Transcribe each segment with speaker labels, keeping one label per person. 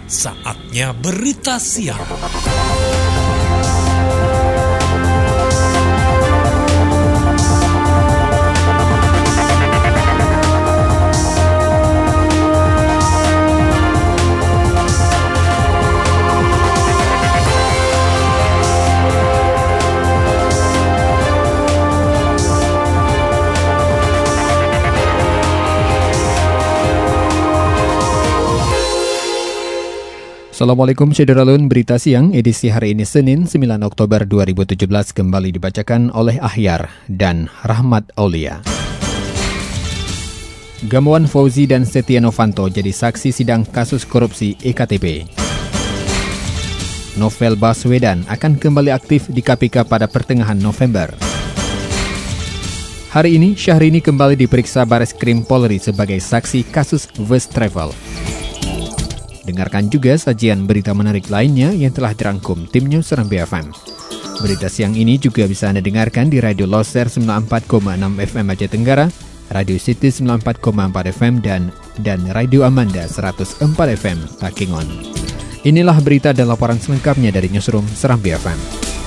Speaker 1: Saatnya berita siang.
Speaker 2: Assalamualaikum Syederalun, berita siang edisi hari ini Senin 9 Oktober 2017 kembali dibacakan oleh Ahyar dan Rahmat Aulia. Gamawan Fauzi dan Setia Novanto jadi saksi sidang kasus korupsi EKTP. Novel Baswedan akan kembali aktif di KPK pada pertengahan November. Hari ini Syahrini kembali diperiksa Bareskrim Polri sebagai saksi kasus First Travel. Dengarkan juga sajian berita menarik lainnya yang telah dirangkum tim News Serambi FM. Berita siang ini juga bisa Anda dengarkan di Radio Loser 94,6 FM Aceh Tenggara, Radio City 94,4 FM, dan Radio Amanda 104 FM Takengon. Inilah berita dan laporan selengkapnya dari Newsroom Serambi FM.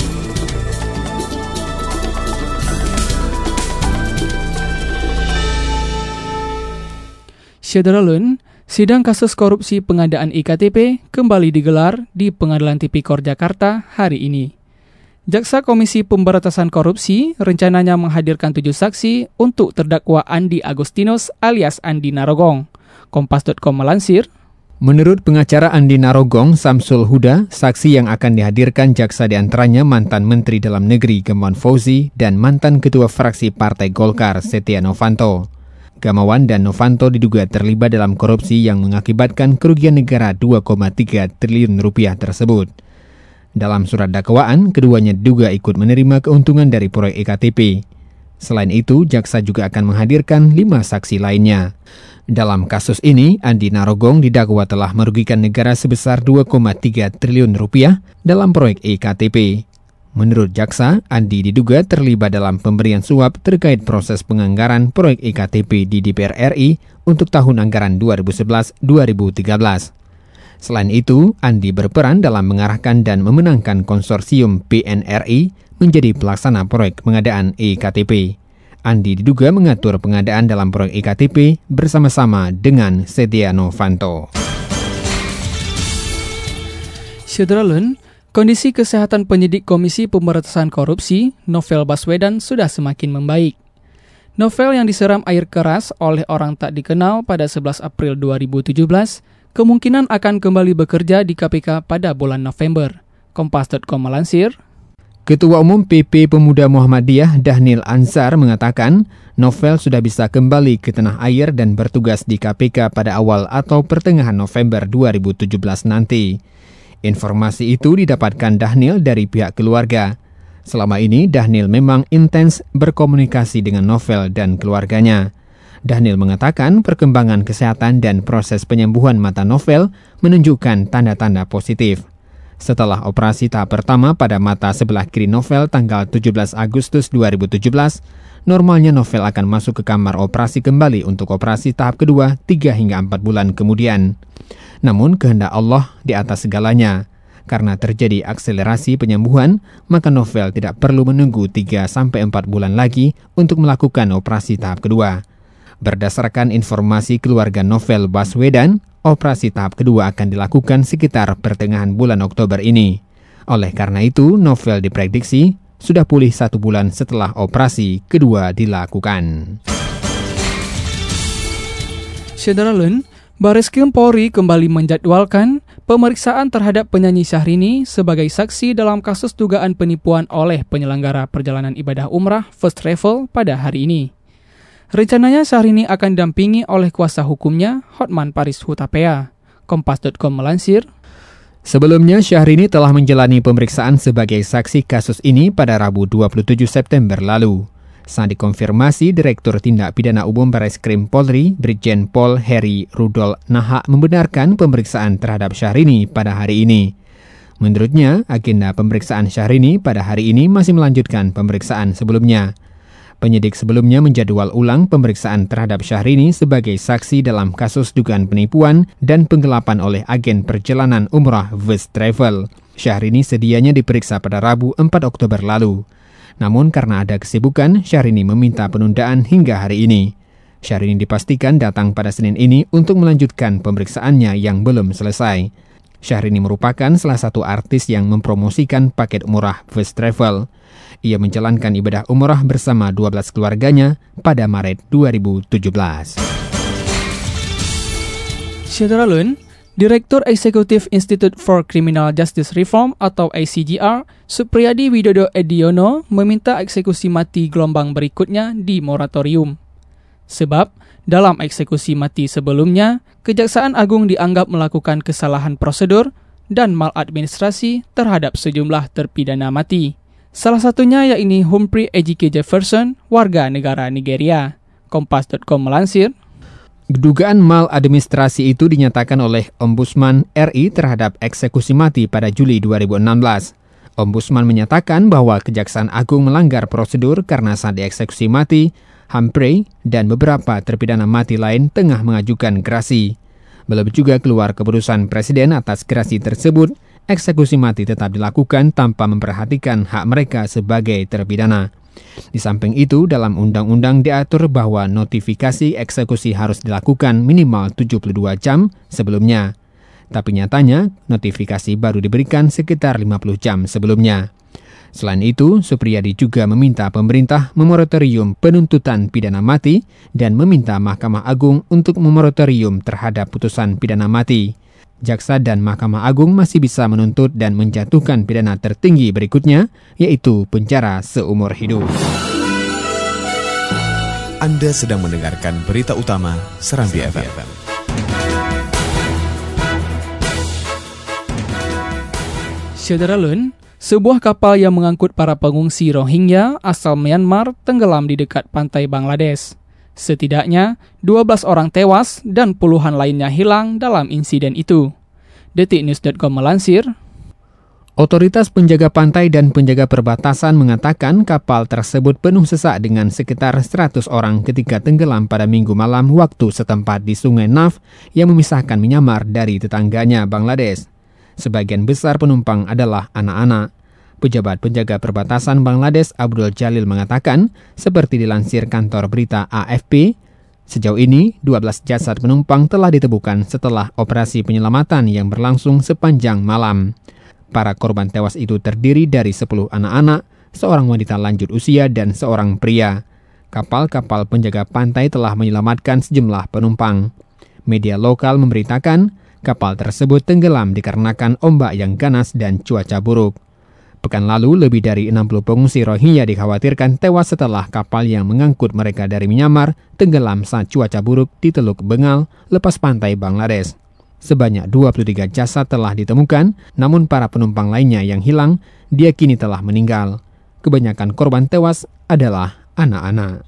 Speaker 3: Syederalun, sidang kasus korupsi pengadaan IKTP kembali digelar di Pengadilan Tipikor Jakarta hari ini. Jaksa Komisi Pemberantasan Korupsi rencananya menghadirkan 7 saksi untuk terdakwa Andi Agustinus alias Andi Narogong. Kompas.com melansir,
Speaker 2: menurut pengacara Andi Narogong, Samsul Huda, saksi yang akan dihadirkan jaksa diantaranya mantan Menteri Dalam Negeri Gamawan Fauzi dan mantan Ketua Fraksi Partai Golkar Setia Novanto. Gamawan dan Novanto diduga terlibat dalam korupsi yang mengakibatkan kerugian negara 2,3 triliun rupiah tersebut. Dalam surat dakwaan, keduanya diduga ikut menerima keuntungan dari proyek EKTP. Selain itu, jaksa juga akan menghadirkan 5 saksi lainnya. Dalam kasus ini, Andi Narogong didakwa telah merugikan negara sebesar 2,3 triliun rupiah dalam proyek EKTP. Menurut jaksa, Andi diduga terlibat dalam pemberian suap terkait proses penganggaran proyek EKTP di DPR RI untuk tahun anggaran 2011-2013. Selain itu, Andi berperan dalam mengarahkan dan memenangkan konsorsium PNRI menjadi pelaksana proyek pengadaan EKTP. Andi diduga mengatur pengadaan dalam proyek EKTP bersama-sama dengan Setia Novanto.
Speaker 3: Syederalun, kondisi kesehatan penyidik Komisi Pemberantasan Korupsi, Novel Baswedan, sudah semakin membaik. Novel yang diseram air keras oleh orang tak dikenal pada 11 April 2017, kemungkinan akan kembali bekerja di KPK pada bulan November. Kompas.com melansir,
Speaker 2: Ketua Umum PP Pemuda Muhammadiyah Dhanil Ansar mengatakan Novel sudah bisa kembali ke tanah air dan bertugas di KPK pada awal atau pertengahan November 2017 nanti. Informasi itu didapatkan Dhanil dari pihak keluarga. Selama ini, Dhanil memang intens berkomunikasi dengan Novel dan keluarganya. Dhanil mengatakan perkembangan kesehatan dan proses penyembuhan mata Novel menunjukkan tanda-tanda positif. Setelah operasi tahap pertama pada mata sebelah kiri Novel tanggal 17 Agustus 2017, normalnya Novel akan masuk ke kamar operasi kembali untuk operasi tahap kedua 3 hingga 4 bulan kemudian. Namun kehendak Allah di atas segalanya. Karena terjadi akselerasi penyembuhan, maka Novel tidak perlu menunggu 3-4 bulan lagi untuk melakukan operasi tahap kedua. Berdasarkan informasi keluarga Novel Baswedan, operasi tahap kedua akan dilakukan sekitar pertengahan bulan Oktober ini. Oleh karena itu, Novel diprediksi sudah pulih 1 bulan setelah operasi kedua dilakukan.
Speaker 3: Syederalun, Bareskrim Polri kembali menjadwalkan pemeriksaan terhadap penyanyi Syahrini sebagai saksi dalam kasus dugaan penipuan oleh penyelenggara perjalanan ibadah umrah First Travel pada hari ini. Rencananya Syahrini akan didampingi oleh kuasa hukumnya Hotman Paris Hutapea. Kompas.com melansir,
Speaker 2: sebelumnya Syahrini telah menjalani pemeriksaan sebagai saksi kasus ini pada Rabu 27 September lalu. Saat dikonfirmasi, Direktur Tindak Pidana Umum Bareskrim Polri, Brigjen Pol Heri Rudol Nahak membenarkan pemeriksaan terhadap Syahrini pada hari ini. Menurutnya, agenda pemeriksaan Syahrini pada hari ini masih melanjutkan pemeriksaan sebelumnya. Penyidik sebelumnya menjadwal ulang pemeriksaan terhadap Syahrini sebagai saksi dalam kasus dugaan penipuan dan penggelapan oleh agen perjalanan umrah First Travel. Syahrini sedianya diperiksa pada Rabu 4 Oktober lalu. Namun karena ada kesibukan, Syahrini meminta penundaan hingga hari ini. Syahrini dipastikan datang pada Senin ini untuk melanjutkan pemeriksaannya yang belum selesai. Syahrini merupakan salah satu artis yang mempromosikan paket umrah First Travel. Ia menjalankan ibadah umrah bersama 12 keluarganya pada Maret 2017.
Speaker 3: Syederalun, Direktur Eksekutif Institute for Criminal Justice Reform atau ICGR, Supriyadi Widodo Ediono meminta eksekusi mati gelombang berikutnya di moratorium. Sebab, dalam eksekusi mati sebelumnya, Kejaksaan Agung dianggap melakukan kesalahan prosedur dan maladministrasi terhadap sejumlah terpidana mati. Salah satunya yakni Humphrey Ejike Jefferson, warga negara Nigeria. Kompas.com melansir,
Speaker 2: dugaan maladministrasi itu dinyatakan oleh Ombudsman RI terhadap eksekusi mati pada Juli 2016. Ombudsman menyatakan bahwa Kejaksaan Agung melanggar prosedur karena saat dieksekusi mati, Humphrey dan beberapa terpidana mati lain tengah mengajukan gerasi. Belum juga keluar keputusan Presiden atas gerasi tersebut, eksekusi mati tetap dilakukan tanpa memperhatikan hak mereka sebagai terpidana. Di samping itu, dalam undang-undang diatur bahwa notifikasi eksekusi harus dilakukan minimal 72 jam sebelumnya. Tapi nyatanya, notifikasi baru diberikan sekitar 50 jam sebelumnya. Selain itu, Supriyadi juga meminta pemerintah memoratorium penuntutan pidana mati dan meminta Mahkamah Agung untuk memoratorium terhadap putusan pidana mati. Jaksa dan Mahkamah Agung masih bisa menuntut dan menjatuhkan pidana tertinggi berikutnya, yaitu penjara seumur hidup.
Speaker 4: Anda sedang mendengarkan berita utama Serambi FM.
Speaker 3: Syederalun, sebuah kapal yang mengangkut para pengungsi Rohingya asal Myanmar tenggelam di dekat pantai Bangladesh. Setidaknya 12 orang tewas dan puluhan lainnya hilang dalam insiden itu. Detiknews.com melansir,
Speaker 2: otoritas penjaga pantai dan penjaga perbatasan mengatakan kapal tersebut penuh sesak dengan sekitar 100 orang ketika tenggelam pada Minggu malam waktu setempat di Sungai Naf yang memisahkan Myanmar dari tetangganya Bangladesh. Sebagian besar penumpang adalah anak-anak. Pejabat penjaga perbatasan Bangladesh Abdul Jalil mengatakan, seperti dilansir kantor berita AFP, sejauh ini 12 jasad penumpang telah ditemukan setelah operasi penyelamatan yang berlangsung sepanjang malam. Para korban tewas itu terdiri dari 10 anak-anak, seorang wanita lanjut usia dan seorang pria. Kapal-kapal penjaga pantai telah menyelamatkan sejumlah penumpang. Media lokal memberitakan, kapal tersebut tenggelam dikarenakan ombak yang ganas dan cuaca buruk. Pekan lalu, lebih dari 60 pengungsi Rohingya dikhawatirkan tewas setelah kapal yang mengangkut mereka dari Myanmar tenggelam saat cuaca buruk di Teluk Bengal, lepas pantai Bangladesh. Sebanyak 23 jasad telah ditemukan, namun para penumpang lainnya yang hilang diyakini telah meninggal. Kebanyakan korban tewas adalah anak-anak.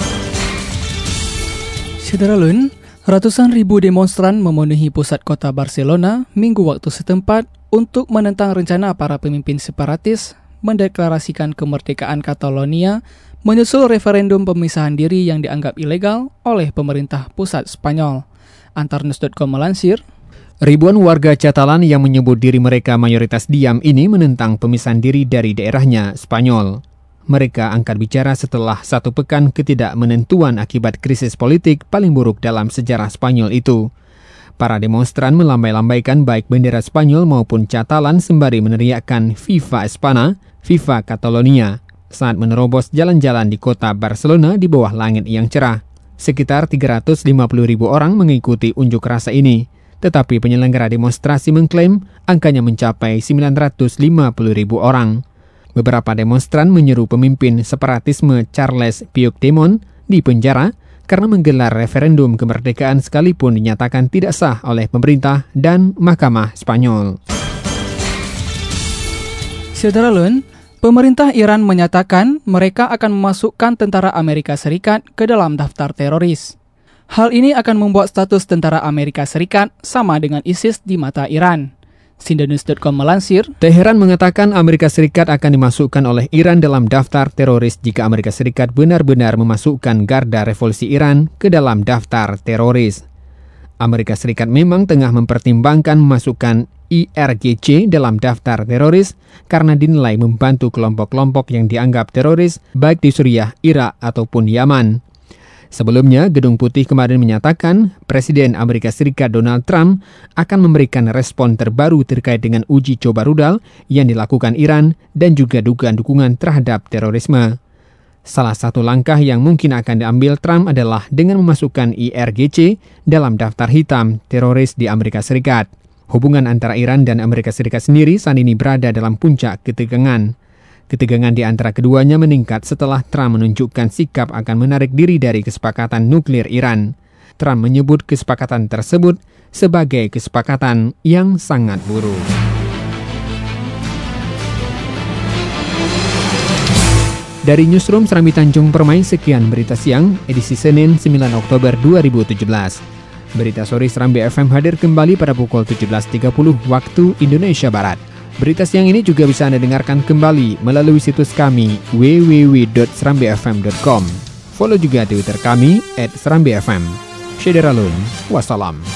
Speaker 3: Syederalun, ratusan ribu demonstran memenuhi pusat kota Barcelona minggu waktu setempat untuk menentang rencana para pemimpin separatis mendeklarasikan kemerdekaan Catalonia menyusul referendum pemisahan diri yang dianggap ilegal oleh pemerintah pusat Spanyol. Antarnews.com melansir,
Speaker 2: ribuan warga Catalan yang menyebut diri mereka mayoritas diam ini menentang pemisahan diri dari daerahnya Spanyol. Mereka angkat bicara setelah 1 pekan ketidakmenentuan akibat krisis politik paling buruk dalam sejarah Spanyol itu. Para demonstran melambai-lambaikan baik bendera Spanyol maupun Catalan sembari meneriakkan Viva Espanya, Viva Catalonia saat menerobos jalan-jalan di kota Barcelona di bawah langit yang cerah. Sekitar 350.000 orang mengikuti unjuk rasa ini, tetapi penyelenggara demonstrasi mengklaim angkanya mencapai 950.000 orang. Beberapa demonstran menyeru pemimpin separatisme Charles Puigdemont di penjara karena menggelar referendum kemerdekaan sekalipun dinyatakan tidak sah oleh pemerintah dan Mahkamah Spanyol.
Speaker 3: Syederalun, pemerintah Iran menyatakan mereka akan memasukkan tentara Amerika Serikat ke dalam daftar teroris. Hal ini akan membuat status tentara Amerika Serikat sama dengan ISIS di mata Iran. Sindanews.com melansir,
Speaker 2: Teheran mengatakan Amerika Serikat akan dimasukkan oleh Iran dalam daftar teroris jika Amerika Serikat benar-benar memasukkan Garda Revolusi Iran ke dalam daftar teroris. Amerika Serikat memang tengah mempertimbangkan memasukkan IRGC dalam daftar teroris karena dinilai membantu kelompok-kelompok yang dianggap teroris baik di Suriah, Irak ataupun Yaman. Sebelumnya, Gedung Putih kemarin menyatakan Presiden Amerika Serikat Donald Trump akan memberikan respon terbaru terkait dengan uji coba rudal yang dilakukan Iran dan juga dugaan dukungan terhadap terorisme. Salah satu langkah yang mungkin akan diambil Trump adalah dengan memasukkan IRGC dalam daftar hitam teroris di Amerika Serikat. Hubungan antara Iran dan Amerika Serikat sendiri saat ini berada dalam puncak ketegangan. Ketegangan di antara keduanya meningkat setelah Trump menunjukkan sikap akan menarik diri dari kesepakatan nuklir Iran. Trump menyebut kesepakatan tersebut sebagai kesepakatan yang sangat buruk. Dari Newsroom Serambi Tanjung Permai, sekian berita siang, edisi Senin 9 Oktober 2017. Berita sore Serambi FM hadir kembali pada pukul 17.30 waktu Indonesia Barat. Berita siang ini juga bisa Anda dengarkan kembali melalui situs kami www.serambifm.com. Follow juga Twitter kami @serambifm. Syederalun, wassalam.